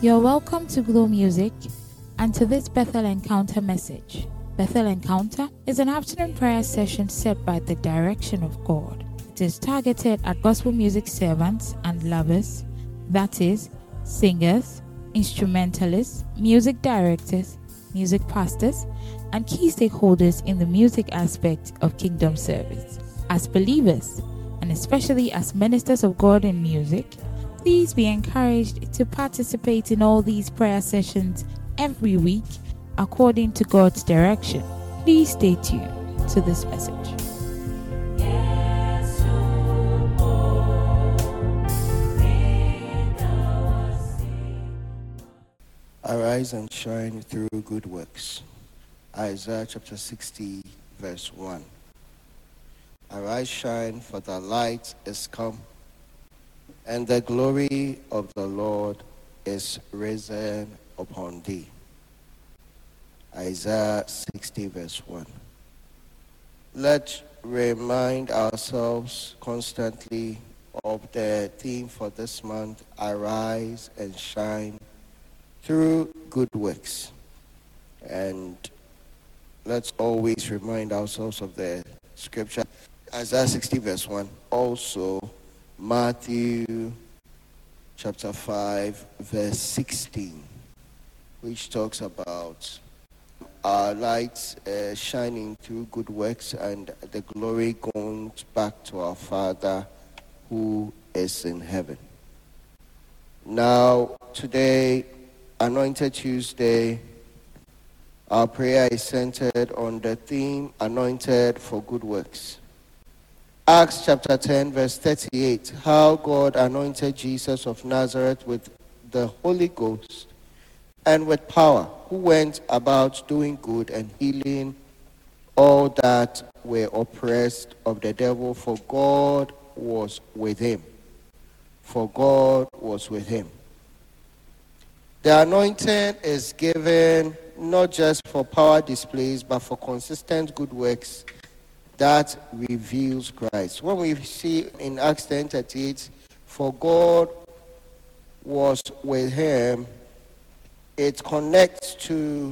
You're welcome to Glow Music and to this Bethel Encounter message. Bethel Encounter is an afternoon prayer session set by the direction of God. It is targeted at gospel music servants and lovers, that is, singers, instrumentalists, music directors, music pastors, and key stakeholders in the music aspect of kingdom service. As believers, and especially as ministers of God in music, please be encouraged to participate in all these prayer sessions every week according to God's direction. Please stay tuned to this message. Arise and shine through good works. Isaiah chapter 60, verse 1. Arise, shine, for the light is come, and the glory of the Lord is risen upon thee. Isaiah 60, verse 1. Let's remind ourselves constantly of the theme for this month, arise and shine through good works. And let's always remind ourselves of the scripture, Isaiah 60, verse 1. Also, Matthew chapter 5, verse 16, which talks about our lights shining through good works and the glory going back to our Father who is in heaven. Now, today, Anointed Tuesday, our prayer is centered on the theme, Anointed for Good Works. Acts chapter 10, verse 38, how God anointed Jesus of Nazareth with the Holy Ghost and with power, who went about doing good and healing all that were oppressed of the devil, for God was with him. For God was with him. The anointing is given not just for power displays, but for consistent good works that reveals Christ. When we see in Acts 10:38, for God was with him, it connects to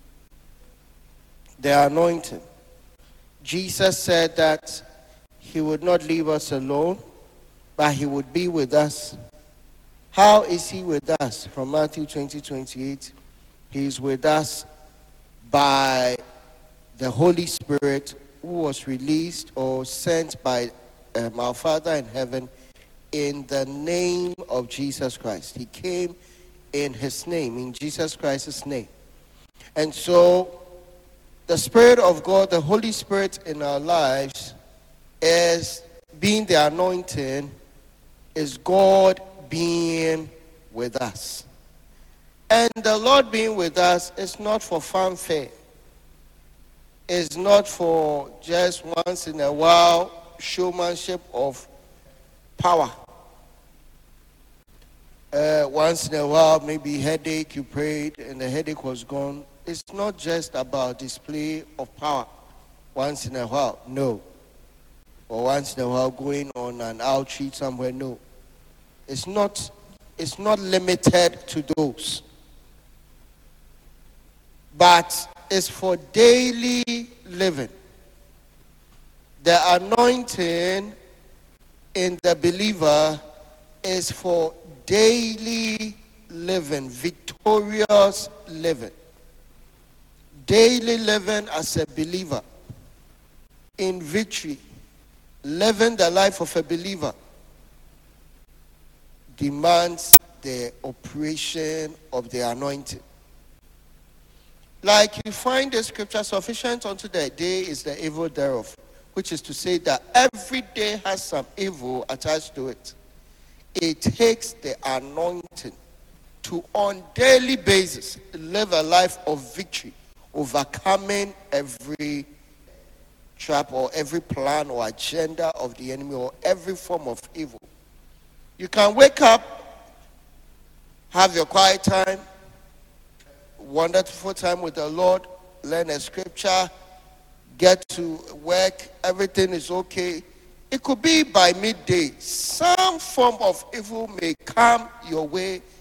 the anointing. Jesus said that he would not leave us alone, but he would be with us. How is he with us? From Matthew 20:28, he is with us by the Holy Spirit, who was released or sent by our Father in heaven in the name of Jesus Christ. He came in his name, in Jesus Christ's name. And so the Spirit of God, the Holy Spirit in our lives, is being the anointing, is God being with us. And the Lord being with us is not for fanfare. It's not for just once in a while showmanship of power. Once in a while, maybe headache, you prayed and the headache was gone. It's not just about display of power once in a while, no. Or once in a while going on an outreach somewhere, no. It's not limited to those. But it's for daily living. The anointing in the believer is for daily living, victorious living. Daily living as a believer in victory, living the life of a believer demands the operation of the anointing. Like you find the scripture, sufficient unto the day is the evil thereof, which is to say that every day has some evil attached to it. It takes the anointing to, on daily basis, live a life of victory, overcoming every trap or every plan or agenda of the enemy or every form of evil. You can wake up, have your quiet time, wonderful time with the Lord, learn a scripture, get to work, everything is okay. It could be by midday, some form of evil may come your way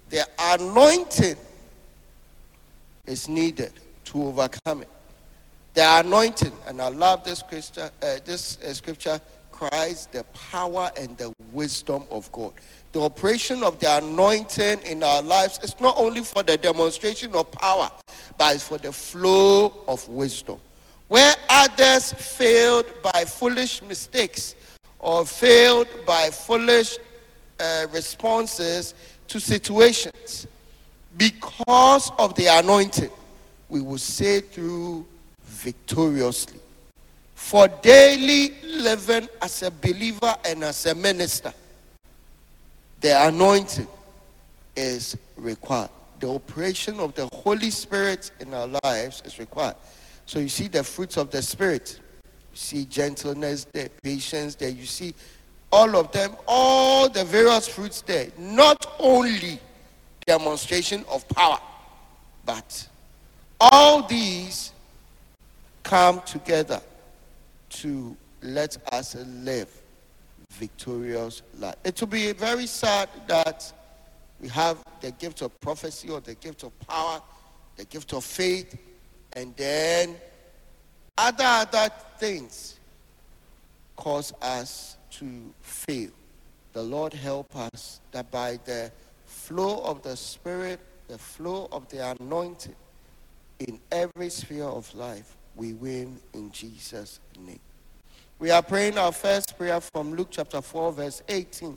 The anointing is needed to overcome it. The anointing, and I love this scripture, scripture, Christ, the power and the wisdom of God. The operation of the anointing in our lives is not only for the demonstration of power, but it's for the flow of wisdom. Where others failed by foolish mistakes or failed by foolish responses to situations, because of the anointing, we will say through victoriously. For daily living as a believer and as a minister, the anointing is required. The operation of the Holy Spirit in our lives is required. So you see the fruits of the Spirit. You see gentleness there, patience there. You see all of them, all the various fruits there. Not only demonstration of power, but all these come together to let us live victorious life. It will be very sad that we have the gift of prophecy or the gift of power, the gift of faith, and then other things cause us to fail. The Lord help us that by the flow of the Spirit, the flow of the anointing in every sphere of life, we win in Jesus' name. We are praying our first prayer from Luke chapter 4, verse 18.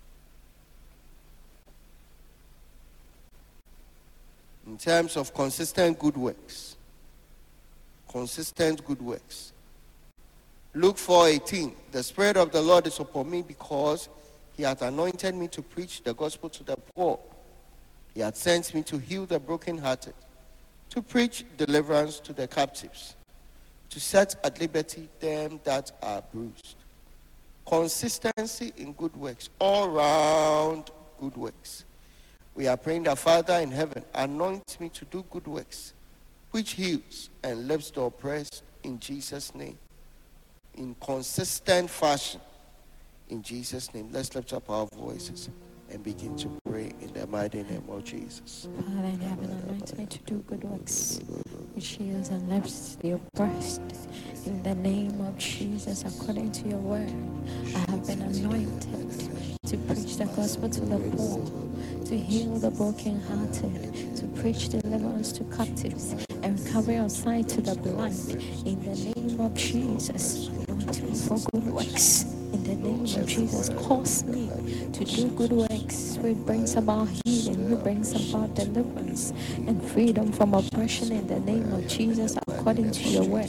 In terms of consistent good works. Consistent good works. Luke 4:18. The Spirit of the Lord is upon me because he hath anointed me to preach the gospel to the poor. He hath sent me to heal the brokenhearted, to preach deliverance to the captives, to set at liberty them that are bruised. Consistency in good works, all round good works. We are praying that Father in heaven, anoint me to do good works, which heals and lifts the oppressed in Jesus' name. In consistent fashion, in Jesus' name. Let's lift up our voices and begin to pray in the mighty name of Jesus. Father in heaven, anoint me to do good works, which heals and lifts the oppressed. In the name of Jesus, according to your word, I have been anointed to preach the gospel to the poor, to heal the brokenhearted, to preach deliverance to captives, and recovery of sight to the blind. In the name of Jesus, anoint me for good works. In the name of Jesus, cause me to do good works, which brings about healing, which brings about deliverance and freedom from oppression. In the name of Jesus, according to your word.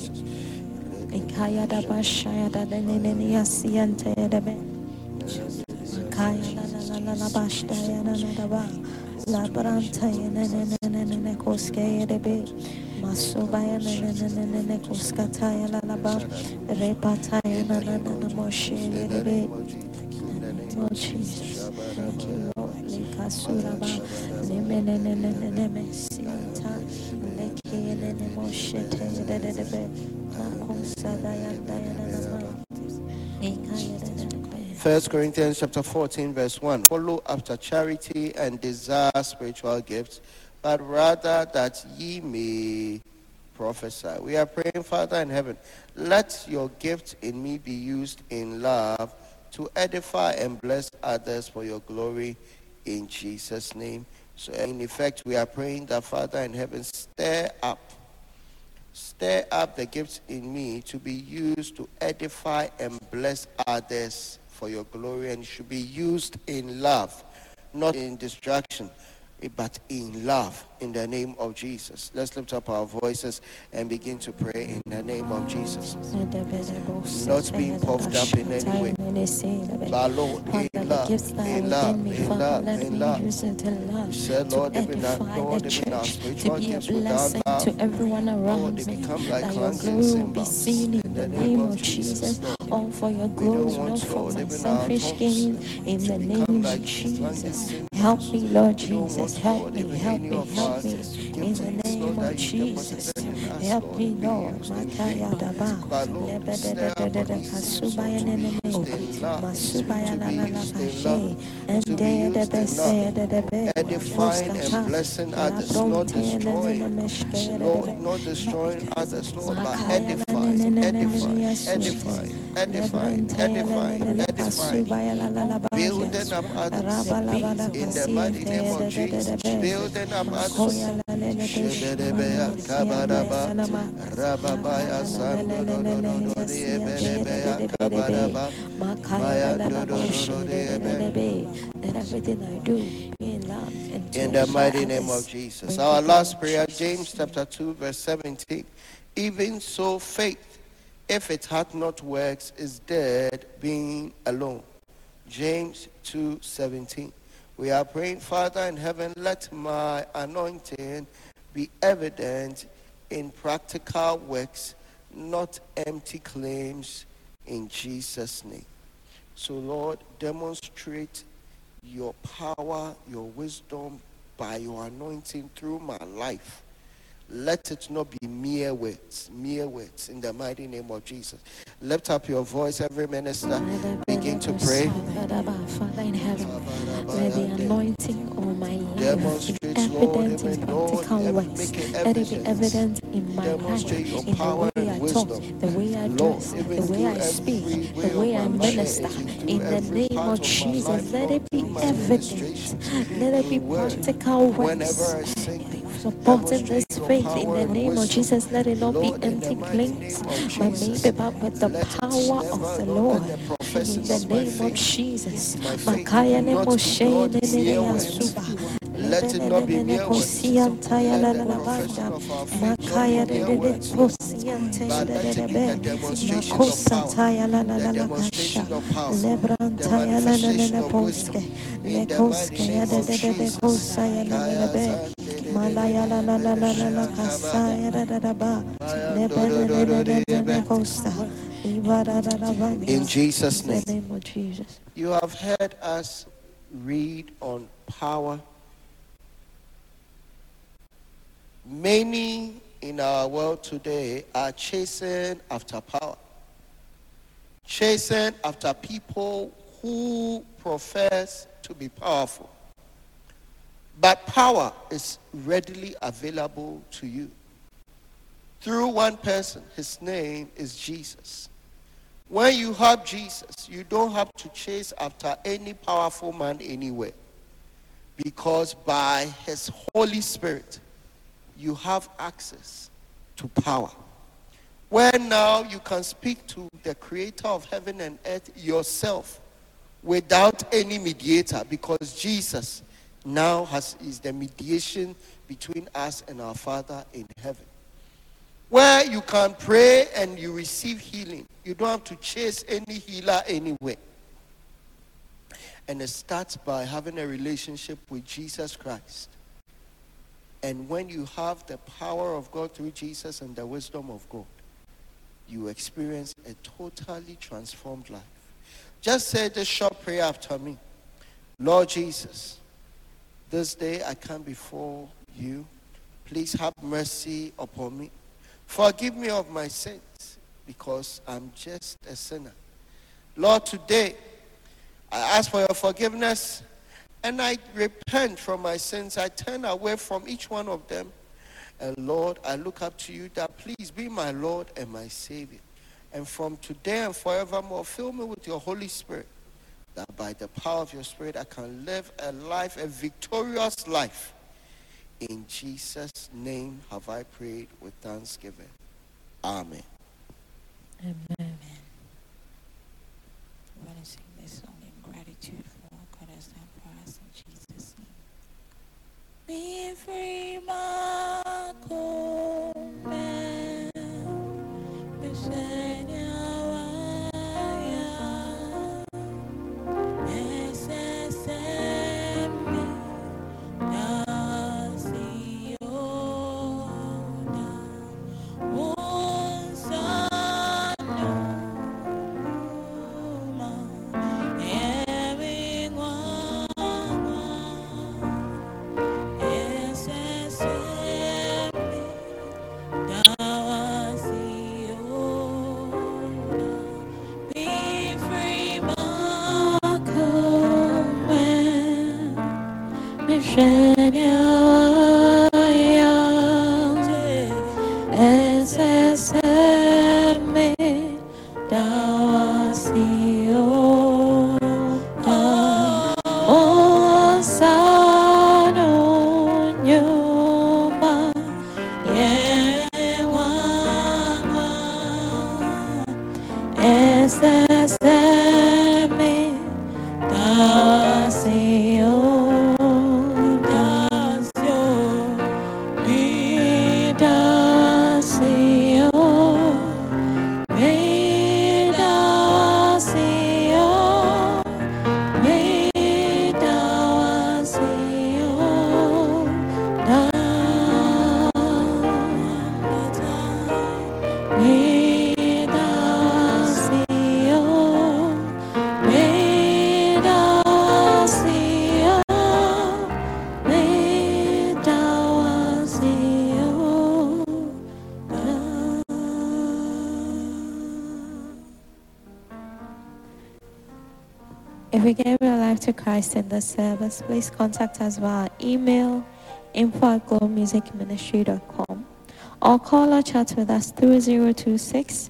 La branta ne koske debe masobaya ne koskataya la ba repataya na moshe debe. Oh Jesus, thank you Lord. Likasura ba ne sinta leke ne moshe te debe na kosadaya na ma. 1 Corinthians chapter 14, verse 1. Follow after charity and desire spiritual gifts, but rather that ye may prophesy. We are praying, Father in heaven, let your gift in me be used in love to edify and bless others for your glory in Jesus' name. So in effect, we are praying that Father in heaven, stir up the gifts in me to be used to edify and bless others for your glory, and should be used in love, not in distraction, but in love, in the name of Jesus. Let's lift up our voices and begin to pray in the name of Jesus. Not being puffed up in any way, but Lord, in love, in love, in love, in love. Said, Lord, even our spiritual gifts without love, to everyone around they me, become like that your clanging glory will be cymbals. seen in the name of Jesus, all for your glory, not for my selfish gain. In the name of Jesus, help me, Lord Jesus, help me. In the name name of Jesus. Help me, Lord. Makaya daba. Lebedededede kasubaya nenene. Masubaya la la la kashe. Ende de bese de be. Edifying and blessing others, not destroying. Lord, not destroying others, Lord, but edifying, building up others in the mighty name of Jesus, building up others. Shebedebeya kabaraba, rababaya sandodododododebedebeya kabaraba, maya dododododebe. Let everything I do be in love and In the mighty name of Jesus. Our last prayer, James chapter 2, verse 17. Even so, faith, if it hath not works, is dead, being alone. James 2:17. We are praying, Father in heaven, let my anointing be evident in practical works, not empty claims, in Jesus' name. So, Lord, demonstrate your power, your wisdom by your anointing through my life. Let it not be mere words in the mighty name of Jesus. Lift up your voice, every minister. Begin to pray. Father in heaven, let the anointing on my life Demonstrate, be evident in practical works. Let it be evident in my life, in the way I talk, the way I dress, the way I speak, the way I minister. In the name of Jesus, let it be evident. Let it be practical works. Supporting this faith in the name of Jesus, let it not be empty claims, but maybe but with the power of the Lord. In the name of Jesus. Makaya ne moshe ne yasuba. Let it not be mere words. Makaya de kosiante de demonstration of power. The demonstration of power. The manifestation of wisdom. In the mighty name of Jesus. Malaya la la la la la la kasaya da da da ba. In Jesus' name. In the name of Jesus. You have heard us read on power. Many in our world today are chasing after power, chasing after people who profess to be powerful. But power is readily available to you through one person. His name is Jesus. When you have Jesus, you don't have to chase after any powerful man anywhere, because by his Holy Spirit, you have access to power. Where now you can speak to the creator of heaven and earth yourself without any mediator, because Jesus now is the mediation between us and our Father in heaven. Where you can pray and you receive healing. You don't have to chase any healer anywhere. And it starts by having a relationship with Jesus Christ. And when you have the power of God through Jesus and the wisdom of God, you experience a totally transformed life. Just say this short prayer after me. Lord Jesus, this day I come before you. Please have mercy upon me. Forgive me of my sins, because I'm just a sinner. Lord, today I ask for your forgiveness, and I repent from my sins. I turn away from each one of them. And Lord, I look up to you, that please be my Lord and my Savior. And from today and forevermore, fill me with your Holy Spirit, that by the power of your Spirit I can live a life, a victorious life. In Jesus' name have I prayed with thanksgiving. Amen. Amen. I want to sing this song in gratitude for what God has done for us in Jesus' name. Be free, Marco, man, If you gave your life to Christ in this service, please contact us via email info@glowmusicministry.com or call or chat with us through 026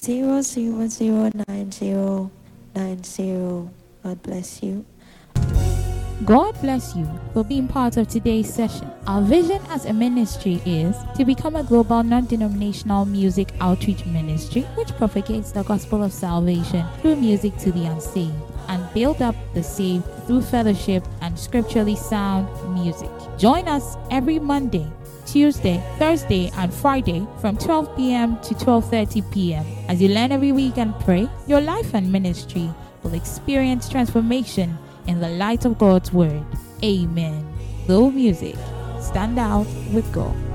0009090. God bless you. God bless you for being part of today's session. Our vision as a ministry is to become a global non-denominational music outreach ministry which propagates the gospel of salvation through music to the unsaved and build up the saved through fellowship and scripturally sound music. Join us every Monday, Tuesday, Thursday, and Friday from 12 p.m. to 12:30 p.m. As you learn every week and pray, your life and ministry will experience transformation in the light of God's word. Amen. Glow Music. Stand out with God.